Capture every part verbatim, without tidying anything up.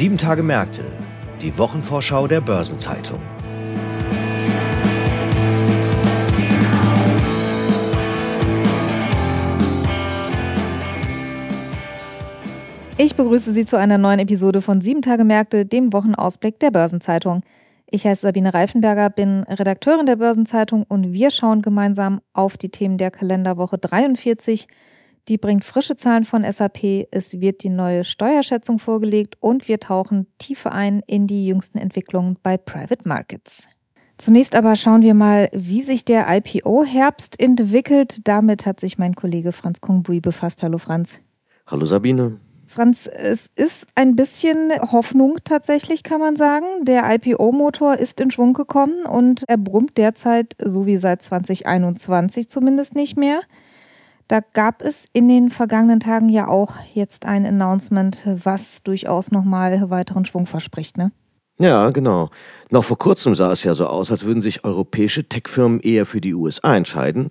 Sieben Tage Märkte, die Wochenvorschau der Börsenzeitung. Ich begrüße Sie zu einer neuen Episode von Sieben Tage Märkte, dem Wochenausblick der Börsenzeitung. Ich heiße Sabine Reifenberger, bin Redakteurin der Börsenzeitung und wir schauen gemeinsam auf die Themen der Kalenderwoche dreiundvierzig. Die bringt frische Zahlen von S A P, es wird die neue Steuerschätzung vorgelegt und wir tauchen tiefer ein in die jüngsten Entwicklungen bei Private Markets. Zunächst aber schauen wir mal, wie sich der I P O-Herbst entwickelt. Damit hat sich mein Kollege Franz Kongbui befasst. Hallo Franz. Hallo Sabine. Franz, es ist ein bisschen Hoffnung tatsächlich, kann man sagen. Der I P O-Motor ist in Schwung gekommen und er brummt derzeit, so wie seit zwanzig einundzwanzig zumindest nicht mehr. Da gab es in den vergangenen Tagen ja auch jetzt ein Announcement, was durchaus nochmal weiteren Schwung verspricht, ne? Ja, genau. Noch vor kurzem sah es ja so aus, als würden sich europäische Tech-Firmen eher für die U S A entscheiden,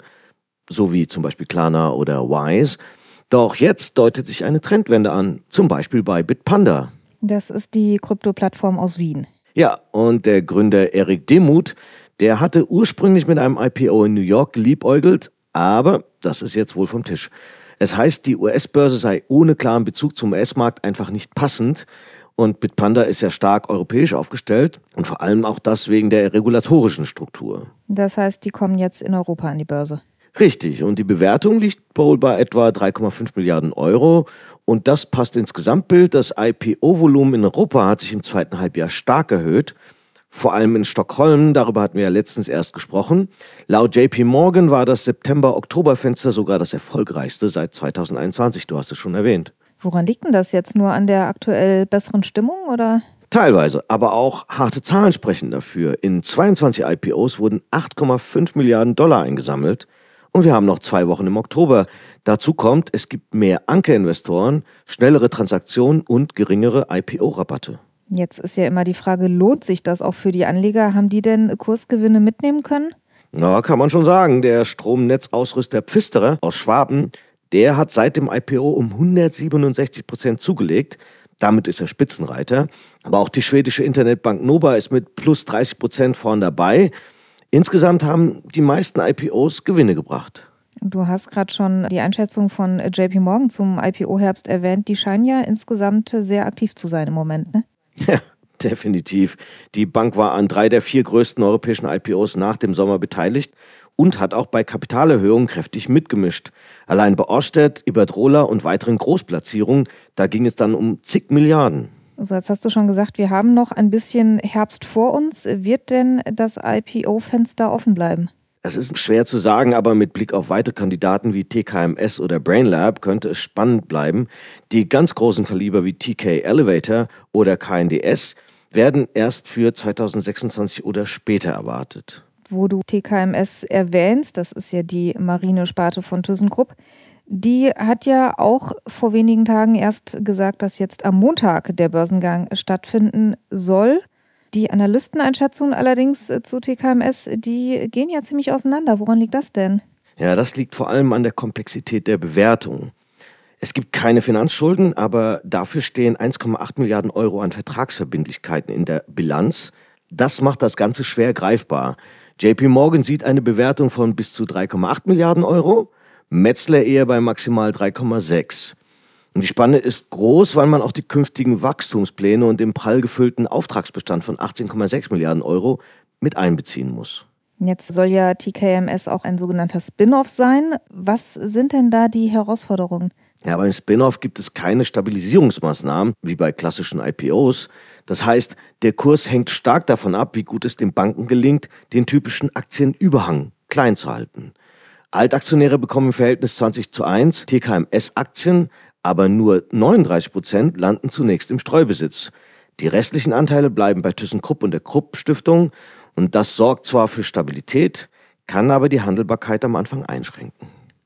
so wie zum Beispiel Klarna oder Wise. Doch jetzt deutet sich eine Trendwende an, zum Beispiel bei Bitpanda. Das ist die Krypto-Plattform aus Wien. Ja, und der Gründer Eric Demuth, der hatte ursprünglich mit einem I P O in New York geliebäugelt, aber das ist jetzt wohl vom Tisch. Es heißt, die U S-Börse sei ohne klaren Bezug zum U S-Markt einfach nicht passend. Und Bitpanda ist ja stark europäisch aufgestellt und vor allem auch das wegen der regulatorischen Struktur. Das heißt, die kommen jetzt in Europa an die Börse. Richtig, und die Bewertung liegt wohl bei etwa drei Komma fünf Milliarden Euro. Und das passt ins Gesamtbild. Das I P O-Volumen in Europa hat sich im zweiten Halbjahr stark erhöht. Vor allem in Stockholm, darüber hatten wir ja letztens erst gesprochen. Laut J P Morgan war das September-Oktober-Fenster sogar das erfolgreichste seit zweitausendeinundzwanzig, du hast es schon erwähnt. Woran liegt denn das jetzt? Nur an der aktuell besseren Stimmung, oder? Teilweise, aber auch harte Zahlen sprechen dafür. In zweiundzwanzig I P Os wurden acht Komma fünf Milliarden Dollar eingesammelt und wir haben noch zwei Wochen im Oktober. Dazu kommt, es gibt mehr Anker-Investoren, schnellere Transaktionen und geringere I P O-Rabatte. Jetzt ist ja immer die Frage, lohnt sich das auch für die Anleger? Haben die denn Kursgewinne mitnehmen können? Na, kann man schon sagen. Der Stromnetzausrüster Pfisterer aus Schwaben, der hat seit dem I P O um hundertsiebenundsechzig Prozent zugelegt. Damit ist er Spitzenreiter. Aber auch die schwedische Internetbank Nova ist mit plus dreißig Prozent vorn dabei. Insgesamt haben die meisten I P Os Gewinne gebracht. Du hast gerade schon die Einschätzung von J P Morgan zum I P O-Herbst erwähnt. Die scheinen ja insgesamt sehr aktiv zu sein im Moment, ne? Ja, definitiv. Die Bank war an drei der vier größten europäischen I P Os nach dem Sommer beteiligt und hat auch bei Kapitalerhöhungen kräftig mitgemischt. Allein bei Orsted, Iberdrola und weiteren Großplatzierungen, da ging es dann um zig Milliarden. So, jetzt hast du schon gesagt, wir haben noch ein bisschen Herbst vor uns. Wird denn das I P O-Fenster offen bleiben? Es ist schwer zu sagen, aber mit Blick auf weitere Kandidaten wie T K M S oder Brainlab könnte es spannend bleiben. Die ganz großen Kaliber wie T K Elevator oder K N D S werden erst für zweitausendsechsundzwanzig oder später erwartet. Wo du T K M S erwähnst, das ist ja die Marinesparte von ThyssenKrupp, die hat ja auch vor wenigen Tagen erst gesagt, dass jetzt am Montag der Börsengang stattfinden soll. Die Analysteneinschätzungen allerdings zu T K M S, die gehen ja ziemlich auseinander. Woran liegt das denn? Ja, das liegt vor allem an der Komplexität der Bewertung. Es gibt keine Finanzschulden, aber dafür stehen eins Komma acht Milliarden Euro an Vertragsverbindlichkeiten in der Bilanz. Das macht das Ganze schwer greifbar. J P Morgan sieht eine Bewertung von bis zu drei Komma acht Milliarden Euro, Metzler eher bei maximal drei Komma sechs. Und die Spanne ist groß, weil man auch die künftigen Wachstumspläne und den prall gefüllten Auftragsbestand von achtzehn Komma sechs Milliarden Euro mit einbeziehen muss. Jetzt soll ja T K M S auch ein sogenannter Spin-off sein. Was sind denn da die Herausforderungen? Ja, beim Spin-off gibt es keine Stabilisierungsmaßnahmen wie bei klassischen I P Os. Das heißt, der Kurs hängt stark davon ab, wie gut es den Banken gelingt, den typischen Aktienüberhang klein zu halten. Altaktionäre bekommen im Verhältnis zwanzig zu eins T K M S-Aktien, aber nur neununddreißig Prozent landen zunächst im Streubesitz. Die restlichen Anteile bleiben bei ThyssenKrupp und der Krupp-Stiftung und das sorgt zwar für Stabilität, kann aber die Handelbarkeit am Anfang einschränken.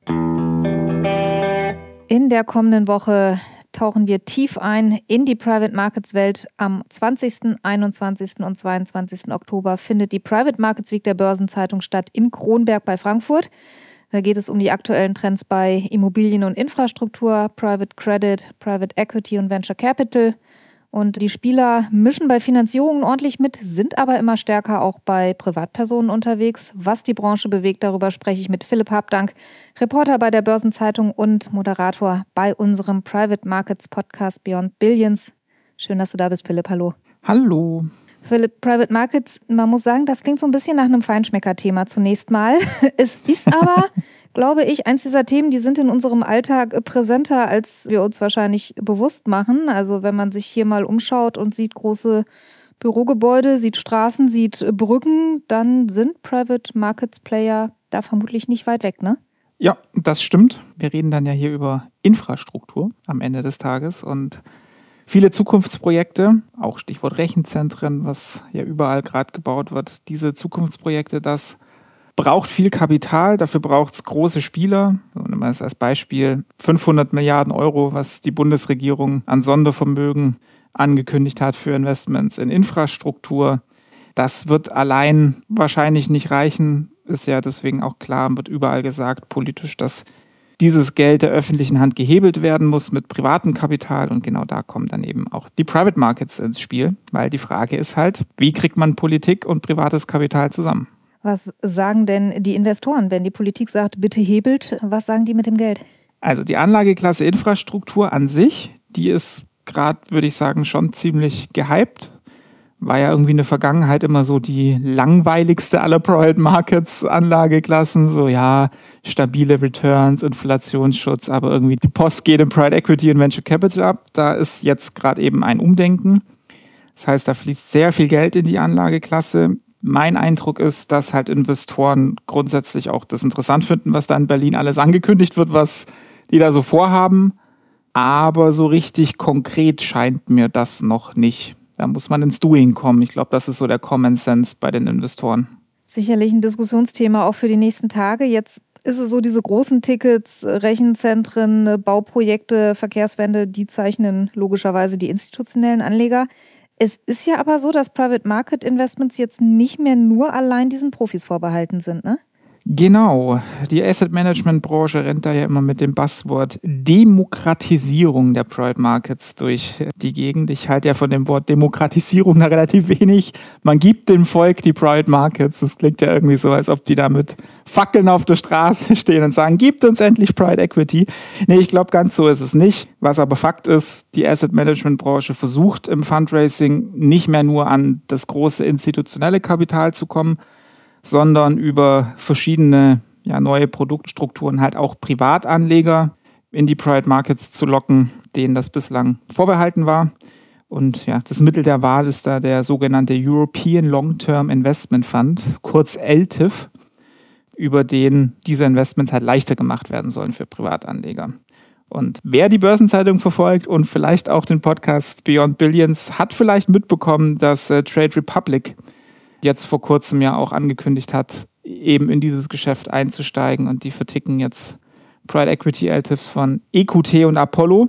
In der kommenden Woche tauchen wir tief ein in die Private Markets Welt. Am zwanzigsten, einundzwanzigsten und zweiundzwanzigsten Oktober findet die Private Markets Week der Börsenzeitung statt in Kronberg bei Frankfurt. Da geht es um die aktuellen Trends bei Immobilien und Infrastruktur, Private Credit, Private Equity und Venture Capital. Und die Spieler mischen bei Finanzierungen ordentlich mit, sind aber immer stärker auch bei Privatpersonen unterwegs. Was die Branche bewegt, darüber spreche ich mit Philipp Habdank, Reporter bei der Börsenzeitung und Moderator bei unserem Private Markets Podcast Beyond Billions. Schön, dass du da bist, Philipp. Hallo. Hallo. Philipp, Private Markets, man muss sagen, das klingt so ein bisschen nach einem Feinschmecker-Thema zunächst mal. Es ist aber, glaube ich, eins dieser Themen, die sind in unserem Alltag präsenter, als wir uns wahrscheinlich bewusst machen. Also wenn man sich hier mal umschaut und sieht große Bürogebäude, sieht Straßen, sieht Brücken, dann sind Private Markets Player da vermutlich nicht weit weg, ne? Ja, das stimmt. Wir reden dann ja hier über Infrastruktur am Ende des Tages und viele Zukunftsprojekte, auch Stichwort Rechenzentren, was ja überall gerade gebaut wird. Diese Zukunftsprojekte, das braucht viel Kapital, dafür braucht es große Spieler. Nehmen wir das als Beispiel fünfhundert Milliarden Euro, was die Bundesregierung an Sondervermögen angekündigt hat für Investments in Infrastruktur. Das wird allein wahrscheinlich nicht reichen, ist ja deswegen auch klar, wird überall gesagt politisch, dass dieses Geld der öffentlichen Hand gehebelt werden muss mit privatem Kapital und genau da kommen dann eben auch die Private Markets ins Spiel, weil die Frage ist halt, wie kriegt man Politik und privates Kapital zusammen? Was sagen denn die Investoren, wenn die Politik sagt, bitte hebelt, was sagen die mit dem Geld? Also die Anlageklasse Infrastruktur an sich, die ist gerade, würde ich sagen, schon ziemlich gehypt. War ja irgendwie in der Vergangenheit immer so die langweiligste aller Private Markets Anlageklassen. So ja, stabile Returns, Inflationsschutz, aber irgendwie die Post geht in Private Equity und Venture Capital ab. Da ist jetzt gerade eben ein Umdenken. Das heißt, da fließt sehr viel Geld in die Anlageklasse. Mein Eindruck ist, dass halt Investoren grundsätzlich auch das interessant finden, was da in Berlin alles angekündigt wird, was die da so vorhaben. Aber so richtig konkret scheint mir das noch nicht. Da muss man ins Doing kommen. Ich glaube, das ist so der Common Sense bei den Investoren. Sicherlich ein Diskussionsthema auch für die nächsten Tage. Jetzt ist es so, diese großen Tickets, Rechenzentren, Bauprojekte, Verkehrswende, die zeichnen logischerweise die institutionellen Anleger. Es ist ja aber so, dass Private Market Investments jetzt nicht mehr nur allein diesen Profis vorbehalten sind, ne? Genau, die Asset-Management-Branche rennt da ja immer mit dem Buzzword Demokratisierung der Private Markets durch die Gegend. Ich halte ja von dem Wort Demokratisierung da relativ wenig. Man gibt dem Volk die Private Markets. Das klingt ja irgendwie so, als ob die da mit Fackeln auf der Straße stehen und sagen, gibt uns endlich Private Equity. Nee, ich glaube, ganz so ist es nicht. Was aber Fakt ist, die Asset-Management-Branche versucht im Fundraising nicht mehr nur an das große institutionelle Kapital zu kommen, sondern über verschiedene ja, neue Produktstrukturen halt auch Privatanleger in die Private Markets zu locken, denen das bislang vorbehalten war. Und ja, das Mittel der Wahl ist da der sogenannte European Long-Term Investment Fund, kurz L T I F, über den diese Investments halt leichter gemacht werden sollen für Privatanleger. Und wer die Börsenzeitung verfolgt und vielleicht auch den Podcast Beyond Billions, hat vielleicht mitbekommen, dass äh, Trade Republic jetzt vor kurzem ja auch angekündigt hat, eben in dieses Geschäft einzusteigen und die verticken jetzt Private Equity L T I Fs von E Q T und Apollo.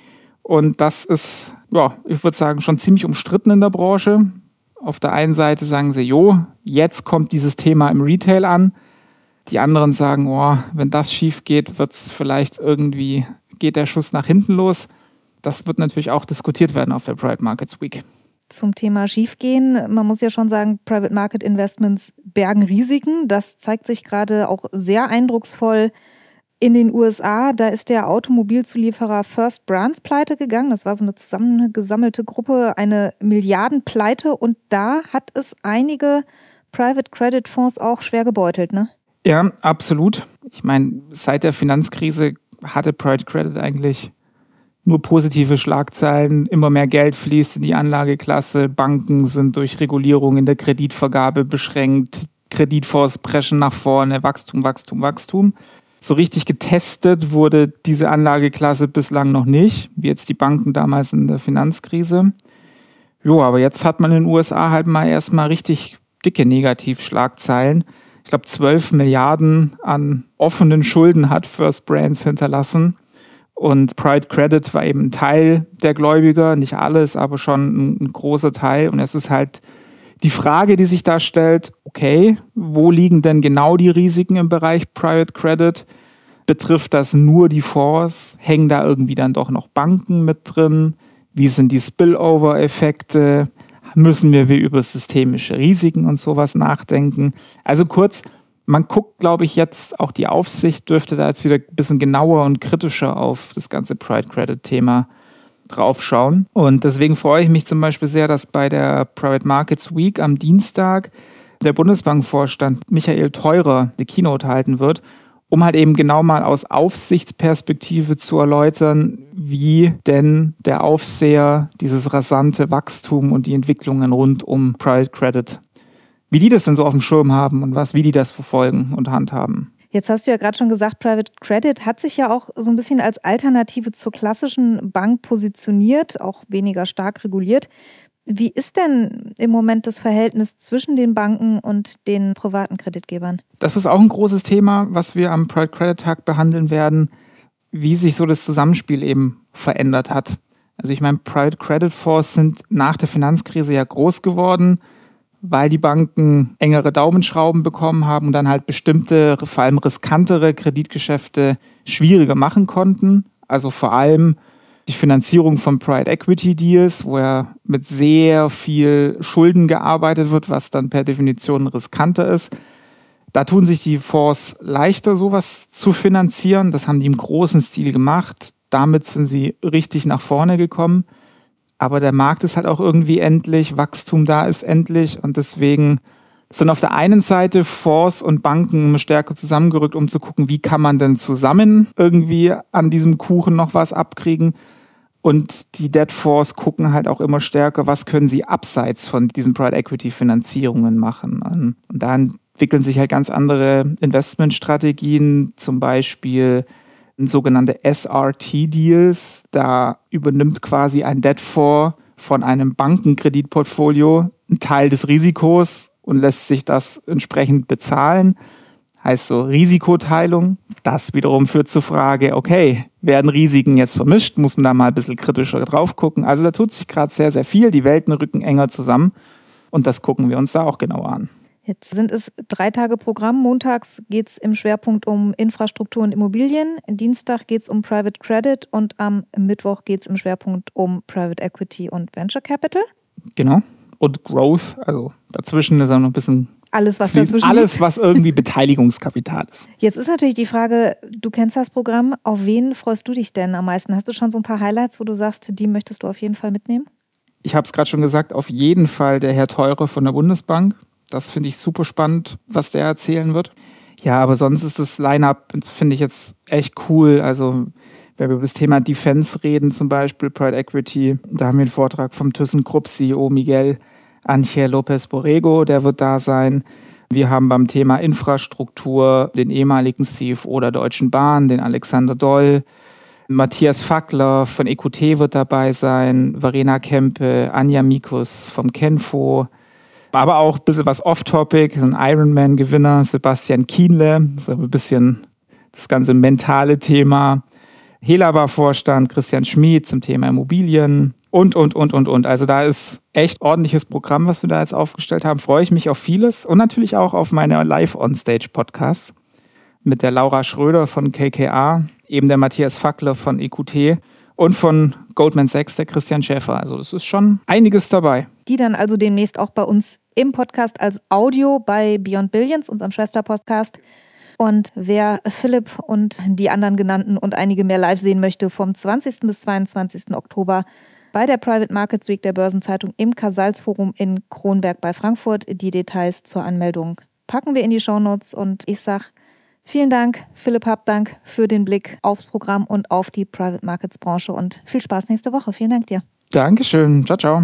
Und das ist, ja, ich würde sagen, schon ziemlich umstritten in der Branche. Auf der einen Seite sagen sie, jo, jetzt kommt dieses Thema im Retail an. Die anderen sagen, oh, wenn das schief geht, wird es vielleicht irgendwie, geht der Schuss nach hinten los. Das wird natürlich auch diskutiert werden auf der Private Markets Week. Zum Thema Schiefgehen. Man muss ja schon sagen, Private Market Investments bergen Risiken. Das zeigt sich gerade auch sehr eindrucksvoll in den U S A. Da ist der Automobilzulieferer First Brands pleite gegangen. Das war so eine zusammengesammelte Gruppe, eine Milliardenpleite. Und da hat es einige Private Credit Fonds auch schwer gebeutelt, ne? Ja, absolut. Ich meine, seit der Finanzkrise hatte Private Credit eigentlich nur positive Schlagzeilen, immer mehr Geld fließt in die Anlageklasse, Banken sind durch Regulierung in der Kreditvergabe beschränkt, Kreditfonds preschen nach vorne, Wachstum, Wachstum, Wachstum. So richtig getestet wurde diese Anlageklasse bislang noch nicht, wie jetzt die Banken damals in der Finanzkrise. Jo, aber jetzt hat man in den U S A halt mal erstmal richtig dicke Negativschlagzeilen. Ich glaube, zwölf Milliarden an offenen Schulden hat First Brands hinterlassen. Und Private Credit war eben ein Teil der Gläubiger, nicht alles, aber schon ein, ein großer Teil. Und es ist halt die Frage, die sich da stellt, okay, wo liegen denn genau die Risiken im Bereich Private Credit? Betrifft das nur die Fonds? Hängen da irgendwie dann doch noch Banken mit drin? Wie sind die Spillover-Effekte? Müssen wir über systemische Risiken und sowas nachdenken? Also kurz, man guckt, glaube ich, jetzt, auch die Aufsicht dürfte da jetzt wieder ein bisschen genauer und kritischer auf das ganze Private Credit-Thema draufschauen. Und deswegen freue ich mich zum Beispiel sehr, dass bei der Private Markets Week am Dienstag der Bundesbankvorstand Michael Theurer eine Keynote halten wird, um halt eben genau mal aus Aufsichtsperspektive zu erläutern, wie denn der Aufseher dieses rasante Wachstum und die Entwicklungen rund um Private Credit, wie die das denn so auf dem Schirm haben und was, wie die das verfolgen und handhaben. Jetzt hast du ja gerade schon gesagt, Private Credit hat sich ja auch so ein bisschen als Alternative zur klassischen Bank positioniert, auch weniger stark reguliert. Wie ist denn im Moment das Verhältnis zwischen den Banken und den privaten Kreditgebern? Das ist auch ein großes Thema, was wir am Private Credit Tag behandeln werden, wie sich so das Zusammenspiel eben verändert hat. Also ich meine, Private Credit Fonds sind nach der Finanzkrise ja groß geworden, weil die Banken engere Daumenschrauben bekommen haben und dann halt bestimmte, vor allem riskantere Kreditgeschäfte schwieriger machen konnten. Also vor allem die Finanzierung von Private Equity Deals, wo ja mit sehr viel Schulden gearbeitet wird, was dann per Definition riskanter ist. Da tun sich die Fonds leichter, sowas zu finanzieren. Das haben die im großen Stil gemacht. Damit sind sie richtig nach vorne gekommen. Aber der Markt ist halt auch irgendwie endlich, Wachstum da ist endlich und deswegen sind auf der einen Seite Fonds und Banken stärker zusammengerückt, um zu gucken, wie kann man denn zusammen irgendwie an diesem Kuchen noch was abkriegen. Und die Debt-Fonds gucken halt auch immer stärker, was können sie abseits von diesen Private-Equity-Finanzierungen machen. Und da entwickeln sich halt ganz andere Investmentstrategien, zum Beispiel sogenannte S R T-Deals. Da übernimmt quasi ein Debt-Fonds von einem Bankenkreditportfolio einen Teil des Risikos und lässt sich das entsprechend bezahlen. Heißt so Risikoteilung. Das wiederum führt zur Frage, okay, werden Risiken jetzt vermischt? Muss man da mal ein bisschen kritischer drauf gucken? Also da tut sich gerade sehr, sehr viel. Die Welten rücken enger zusammen und das gucken wir uns da auch genauer an. Jetzt sind es drei Tage Programm. Montags geht es im Schwerpunkt um Infrastruktur und Immobilien. Dienstag geht es um Private Credit und am Mittwoch geht es im Schwerpunkt um Private Equity und Venture Capital. Genau. Und Growth. Also dazwischen ist auch noch ein bisschen alles, was dazwischen alles, liegt. was irgendwie Beteiligungskapital ist. Jetzt ist natürlich die Frage, du kennst das Programm. Auf wen freust du dich denn am meisten? Hast du schon so ein paar Highlights, wo du sagst, die möchtest du auf jeden Fall mitnehmen? Ich habe es gerade schon gesagt, auf jeden Fall der Herr Theurer von der Bundesbank. Das finde ich super spannend, was der erzählen wird. Ja, aber sonst ist das Line-Up, finde ich jetzt echt cool. Also, wenn wir über das Thema Defense reden, zum Beispiel Private Equity, da haben wir einen Vortrag vom ThyssenKrupp C E O Miguel Ángel López Borrego, der wird da sein. Wir haben beim Thema Infrastruktur den ehemaligen C F O der Deutschen Bahn, den Alexander Doll. Matthias Fackler von E Q T wird dabei sein. Verena Kempe, Anja Mikus vom Kenfo. Aber auch ein bisschen was off-topic, ein Ironman-Gewinner, Sebastian Kienle, so ein bisschen das ganze mentale Thema. Helaba-Vorstand Christian Schmid zum Thema Immobilien und, und, und, und, und. Also da ist echt ordentliches Programm, was wir da jetzt aufgestellt haben. Freue ich mich auf vieles und natürlich auch auf meine Live-on-Stage-Podcasts mit der Laura Schröder von K K A, eben der Matthias Fackler von E Q T und von Goldman Sachs, der Christian Schäfer. Also das ist schon einiges dabei. Die dann also demnächst auch bei uns im Podcast als Audio bei Beyond Billions, unserem Schwester-Podcast. Und wer Philipp und die anderen genannten und einige mehr live sehen möchte, vom zwanzigsten bis zweiundzwanzigsten Oktober bei der Private Markets Week der Börsenzeitung im Casals-Forum in Kronberg bei Frankfurt. Die Details zur Anmeldung packen wir in die Shownotes. Und ich sage vielen Dank, Philipp Habdank, für den Blick aufs Programm und auf die Private Markets Branche und viel Spaß nächste Woche. Vielen Dank dir. Dankeschön. Ciao, ciao.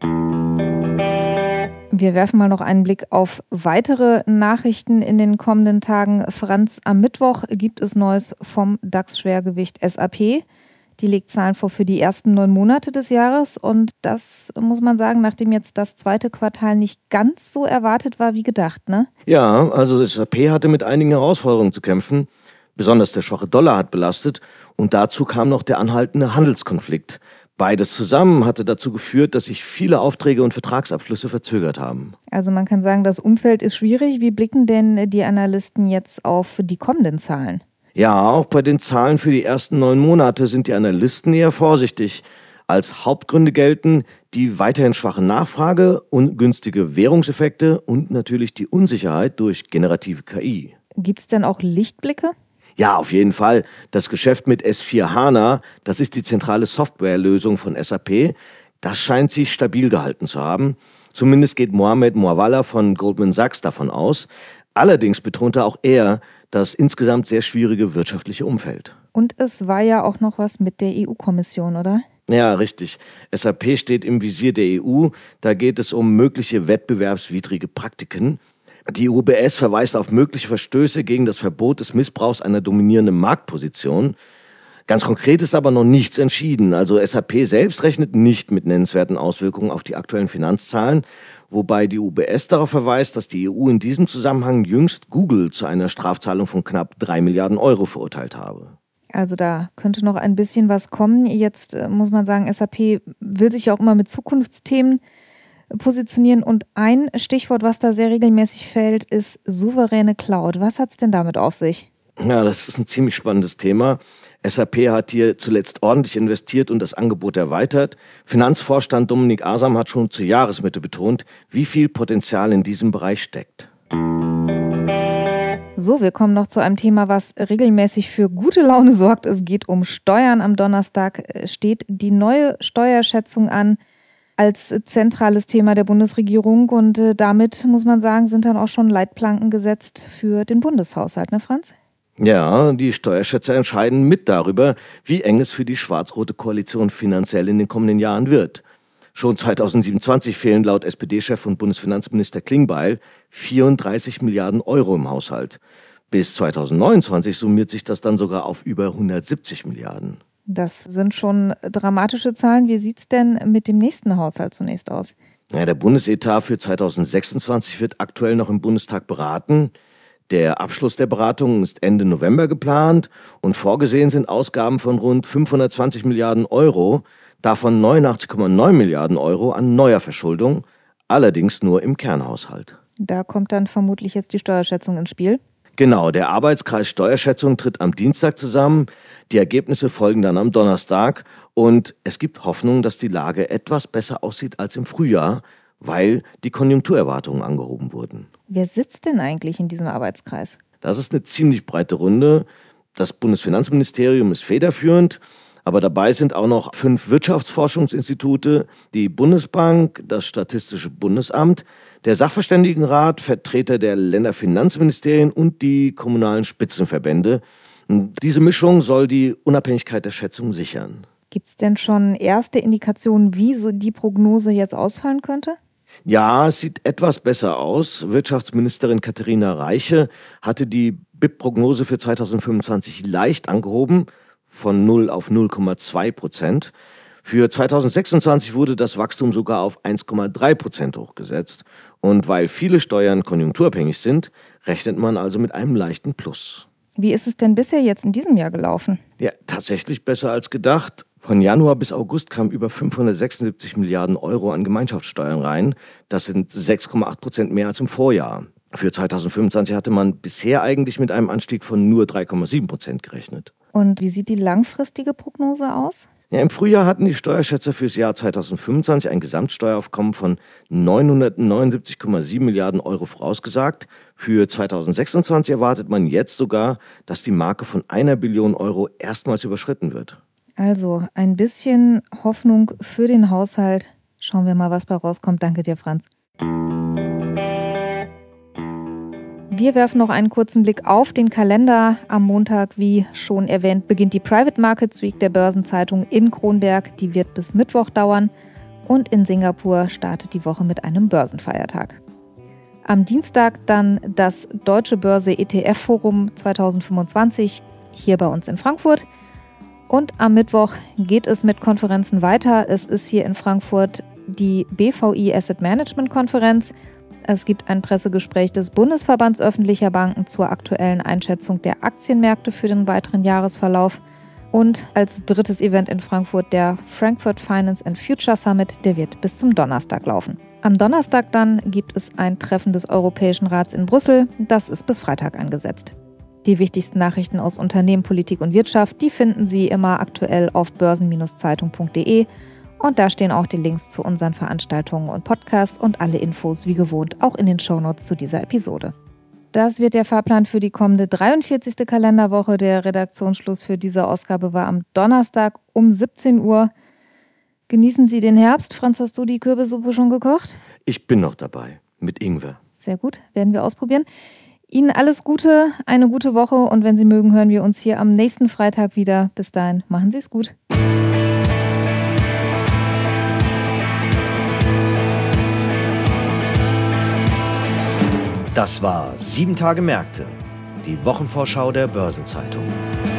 Wir werfen mal noch einen Blick auf weitere Nachrichten in den kommenden Tagen. Franz, am Mittwoch gibt es Neues vom DAX-Schwergewicht S A P. Die legt Zahlen vor für die ersten neun Monate des Jahres. Und das muss man sagen, nachdem jetzt das zweite Quartal nicht ganz so erwartet war wie gedacht, ne? Ja, also das S A P hatte mit einigen Herausforderungen zu kämpfen. Besonders der schwache Dollar hat belastet. Und dazu kam noch der anhaltende Handelskonflikt. Beides zusammen hatte dazu geführt, dass sich viele Aufträge und Vertragsabschlüsse verzögert haben. Also man kann sagen, das Umfeld ist schwierig. Wie blicken denn die Analysten jetzt auf die kommenden Zahlen? Ja, auch bei den Zahlen für die ersten neun Monate sind die Analysten eher vorsichtig. Als Hauptgründe gelten die weiterhin schwache Nachfrage, ungünstige Währungseffekte und natürlich die Unsicherheit durch generative K I. Gibt es denn auch Lichtblicke? Ja, auf jeden Fall. Das Geschäft mit S vier HANA, das ist die zentrale Softwarelösung von S A P, das scheint sich stabil gehalten zu haben. Zumindest geht Mohamed Mouawalla von Goldman Sachs davon aus. Allerdings betonte auch er das insgesamt sehr schwierige wirtschaftliche Umfeld. Und es war ja auch noch was mit der E U-Kommission, oder? Ja, richtig. S A P steht im Visier der E U. Da geht es um mögliche wettbewerbswidrige Praktiken. Die U B S verweist auf mögliche Verstöße gegen das Verbot des Missbrauchs einer dominierenden Marktposition. Ganz konkret ist aber noch nichts entschieden. Also S A P selbst rechnet nicht mit nennenswerten Auswirkungen auf die aktuellen Finanzzahlen, wobei die U B S darauf verweist, dass die E U in diesem Zusammenhang jüngst Google zu einer Strafzahlung von knapp drei Milliarden Euro verurteilt habe. Also da könnte noch ein bisschen was kommen. Jetzt äh, muss man sagen, S A P will sich ja auch immer mit Zukunftsthemen positionieren. Und ein Stichwort, was da sehr regelmäßig fällt, ist souveräne Cloud. Was hat es denn damit auf sich? Ja, das ist ein ziemlich spannendes Thema. S A P hat hier zuletzt ordentlich investiert und das Angebot erweitert. Finanzvorstand Dominik Asam hat schon zur Jahresmitte betont, wie viel Potenzial in diesem Bereich steckt. So, wir kommen noch zu einem Thema, was regelmäßig für gute Laune sorgt. Es geht um Steuern. Am Donnerstag steht die neue Steuerschätzung an als zentrales Thema der Bundesregierung. Und äh, damit, muss man sagen, sind dann auch schon Leitplanken gesetzt für den Bundeshaushalt, ne Franz? Ja, die Steuerschätzer entscheiden mit darüber, wie eng es für die schwarz-rote Koalition finanziell in den kommenden Jahren wird. Schon zweitausendsiebenundzwanzig fehlen laut S P D-Chef und Bundesfinanzminister Klingbeil vierunddreißig Milliarden Euro im Haushalt. Bis zweitausendneunundzwanzig summiert sich das dann sogar auf über hundertsiebzig Milliarden. Das sind schon dramatische Zahlen. Wie sieht es denn mit dem nächsten Haushalt zunächst aus? Ja, der Bundesetat für zweitausendsechsundzwanzig wird aktuell noch im Bundestag beraten. Der Abschluss der Beratungen ist Ende November geplant und vorgesehen sind Ausgaben von rund fünfhundertzwanzig Milliarden Euro, davon neunundachtzig Komma neun Milliarden Euro an neuer Verschuldung, allerdings nur im Kernhaushalt. Da kommt dann vermutlich jetzt die Steuerschätzung ins Spiel. Genau, der Arbeitskreis Steuerschätzung tritt am Dienstag zusammen. Die Ergebnisse folgen dann am Donnerstag und es gibt Hoffnung, dass die Lage etwas besser aussieht als im Frühjahr, weil die Konjunkturerwartungen angehoben wurden. Wer sitzt denn eigentlich in diesem Arbeitskreis? Das ist eine ziemlich breite Runde. Das Bundesfinanzministerium ist federführend, aber dabei sind auch noch fünf Wirtschaftsforschungsinstitute, die Bundesbank, das Statistische Bundesamt, der Sachverständigenrat, Vertreter der Länderfinanzministerien und die kommunalen Spitzenverbände. Und diese Mischung soll die Unabhängigkeit der Schätzung sichern. Gibt es denn schon erste Indikationen, wie so die Prognose jetzt ausfallen könnte? Ja, es sieht etwas besser aus. Wirtschaftsministerin Katharina Reiche hatte die B I P-Prognose für zweitausendfünfundzwanzig leicht angehoben, von null auf null Komma zwei Prozent. Für zweitausendsechsundzwanzig wurde das Wachstum sogar auf eins Komma drei Prozent hochgesetzt. Und weil viele Steuern konjunkturabhängig sind, rechnet man also mit einem leichten Plus. Wie ist es denn bisher jetzt in diesem Jahr gelaufen? Ja, tatsächlich besser als gedacht. Von Januar bis August kamen über fünfhundertsechsundsiebzig Milliarden Euro an Gemeinschaftssteuern rein. Das sind sechs Komma acht Prozent mehr als im Vorjahr. Für zweitausendfünfundzwanzig hatte man bisher eigentlich mit einem Anstieg von nur drei Komma sieben Prozent gerechnet. Und wie sieht die langfristige Prognose aus? Ja, im Frühjahr hatten die Steuerschätzer fürs Jahr zweitausendfünfundzwanzig ein Gesamtsteueraufkommen von neunhundertneunundsiebzig Komma sieben Milliarden Euro vorausgesagt. Für zweitausendsechsundzwanzig erwartet man jetzt sogar, dass die Marke von einer Billion Euro erstmals überschritten wird. Also ein bisschen Hoffnung für den Haushalt. Schauen wir mal, was bei rauskommt. Danke dir, Franz. Wir werfen noch einen kurzen Blick auf den Kalender. Am Montag, wie schon erwähnt, beginnt die Private Markets Week der Börsenzeitung in Kronberg. Die wird bis Mittwoch dauern. Und in Singapur startet die Woche mit einem Börsenfeiertag. Am Dienstag dann das Deutsche Börse E T F-Forum zweitausendfünfundzwanzig hier bei uns in Frankfurt. Und am Mittwoch geht es mit Konferenzen weiter. Es ist hier in Frankfurt die B V I Asset Management Konferenz. Es gibt ein Pressegespräch des Bundesverbands öffentlicher Banken zur aktuellen Einschätzung der Aktienmärkte für den weiteren Jahresverlauf. Und als drittes Event in Frankfurt der Frankfurt Finance and Future Summit, der wird bis zum Donnerstag laufen. Am Donnerstag dann gibt es ein Treffen des Europäischen Rats in Brüssel. Das ist bis Freitag angesetzt. Die wichtigsten Nachrichten aus Unternehmen, Politik und Wirtschaft, die finden Sie immer aktuell auf börsen Bindestrich zeitung punkt de Und da stehen auch die Links zu unseren Veranstaltungen und Podcasts und alle Infos wie gewohnt auch in den Shownotes zu dieser Episode. Das wird der Fahrplan für die kommende dreiundvierzigste Kalenderwoche. Der Redaktionsschluss für diese Ausgabe war am Donnerstag um siebzehn Uhr. Genießen Sie den Herbst. Franz, hast du die Kürbissuppe schon gekocht? Ich bin noch dabei, mit Ingwer. Sehr gut, werden wir ausprobieren. Ihnen alles Gute, eine gute Woche und wenn Sie mögen, hören wir uns hier am nächsten Freitag wieder. Bis dahin, machen Sie es gut. Das war sieben Tage Märkte, die Wochenvorschau der Börsenzeitung.